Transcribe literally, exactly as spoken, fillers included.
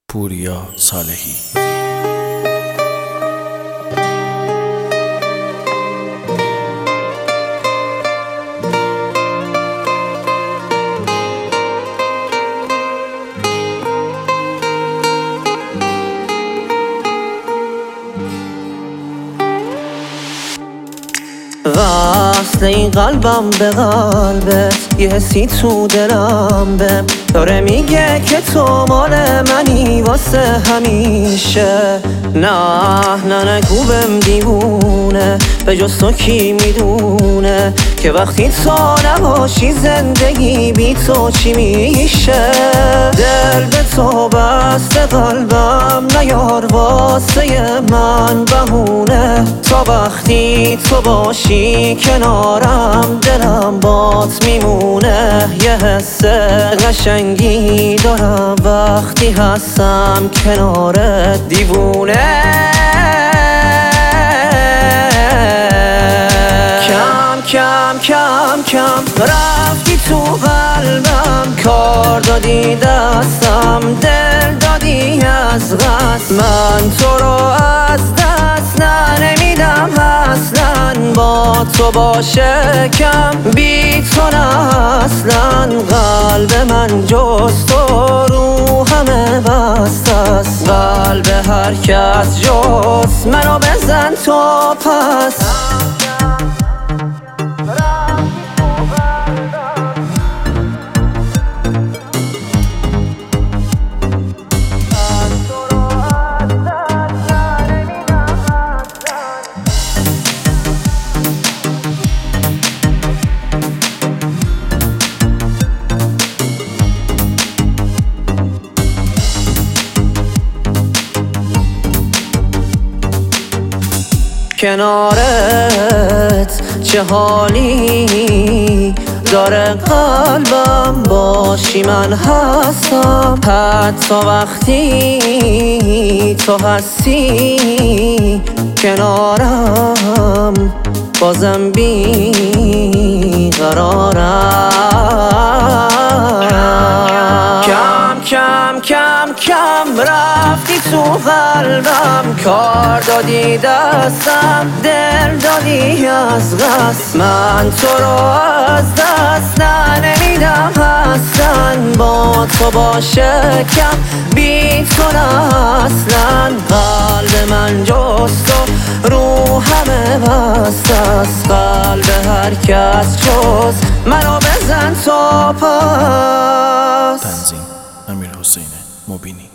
پوریا صالحی. وصل این قلبم به قلبت یه حسی تو دلم بهم داره میگه که تو مال منی واسه همیشه. نه نه نگو بهم دیوونه، به جز تو کی میدونه که وقتی تو نباشی زندگی بی تو چی میشه. دل به تو بسته قلبم نیار واسه من بهونه، تا وقتی تو باشی کنارم دلم بات میمونه. یه حس قشنگی دارم وقتی هستم کنارت دیوونه. کم کم کم کم رفتی تو قلبم، کار دادی دستم، دل دادی از قصد. من تو رو از دست نه نمیدم اصلا، با تو باشه کم بی تو نه اصلا. قلب من جز تو رو همه بسته است، قلب هر کس جز منو بزن تو پس. کنارت چه حالی داره قلبم، باشی من هستم حتی وقتی تو هستی کنارم، بازم بی قرارم. کم کم کم کم رفتی تو قلبم، کار دادی دستم، دل دادی از قصد. من تو رو از دست نه نمیدم اصلا، با تو باشه کم بی تو نه اصلا. قلب من جز تو رو همه بسته است، قلب هر کس جز منو بزن تو پس. تنظیم: امیر حسین مبینی.